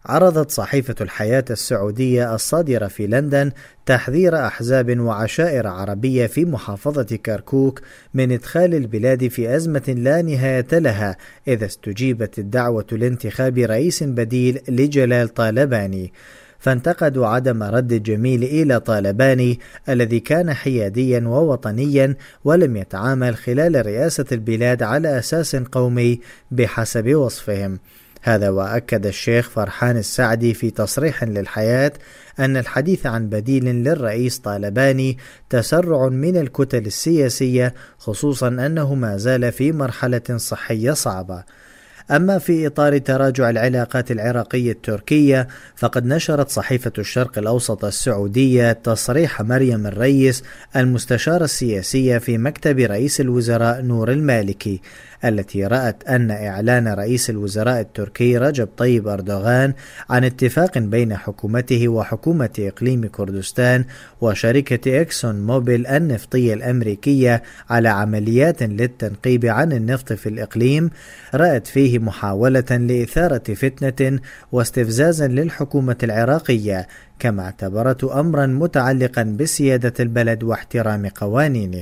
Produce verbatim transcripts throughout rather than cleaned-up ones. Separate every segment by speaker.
Speaker 1: عرضت صحيفة الحياة السعودية الصادرة في لندن تحذير أحزاب وعشائر عربية في محافظة كركوك من إدخال البلاد في أزمة لا نهاية لها إذا استجيبت الدعوة لانتخاب رئيس بديل لجلال طالباني. فانتقدوا عدم رد الجميل إلى طالباني الذي كان حياديا ووطنيا ولم يتعامل خلال رئاسة البلاد على أساس قومي بحسب وصفهم. هذا وأكد الشيخ فرحان السعدي في تصريح للحياة أن الحديث عن بديل للرئيس طالباني تسرع من الكتل السياسية، خصوصا أنه ما زال في مرحلة صحية صعبة. أما في إطار تراجع العلاقات العراقية التركية، فقد نشرت صحيفة الشرق الأوسط السعودية تصريح مريم الريس المستشارة السياسية في مكتب رئيس الوزراء نور المالكي، التي رأت أن إعلان رئيس الوزراء التركي رجب طيب أردوغان عن اتفاق بين حكومته وحكومة إقليم كردستان وشركة إكسون موبيل النفطية الأمريكية على عمليات للتنقيب عن النفط في الإقليم، رأت فيه محاولة لإثارة فتنة واستفزازا للحكومة العراقية، كما اعتبرته أمرا متعلقا بسيادة البلد واحترام قوانينه.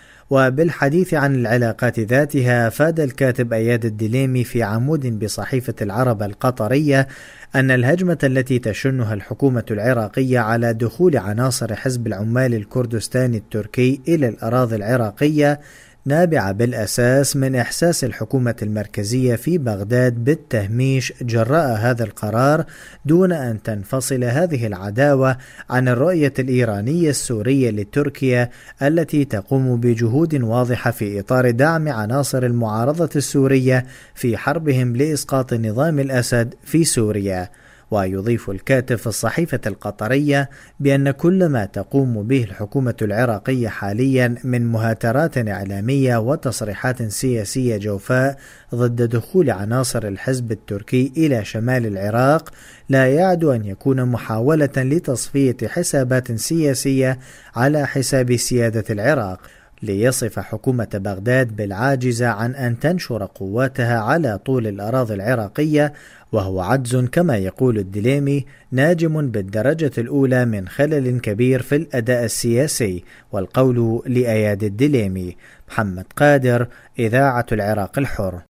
Speaker 1: وبالحديث عن العلاقات ذاتها، أفاد الكاتب أياد الدليمي في عمود بصحيفة العرب القطرية أن الهجمة التي تشنها الحكومة العراقية على دخول عناصر حزب العمال الكردستاني التركي إلى الأراضي العراقية نابعة بالأساس من إحساس الحكومة المركزية في بغداد بالتهميش جراء هذا القرار، دون أن تنفصل هذه العداوة عن الرؤية الإيرانية السورية لتركيا التي تقوم بجهود واضحة في إطار دعم عناصر المعارضة السورية في حربهم لإسقاط نظام الأسد في سوريا. ويضيف الكاتب في الصحيفة القطرية بأن كل ما تقوم به الحكومة العراقية حاليا من مهاترات إعلامية وتصريحات سياسية جوفاء ضد دخول عناصر الحزب التركي إلى شمال العراق لا يعد أن يكون محاولة لتصفية حسابات سياسية على حساب سيادة العراق، ليصف حكومة بغداد بالعاجزة عن أن تنشر قواتها على طول الأراضي العراقية، وهو عجز كما يقول الدليمي ناجم بالدرجة الأولى من خلل كبير في الأداء السياسي. والقول لأياد الدليمي. محمد قادر، إذاعة العراق الحر.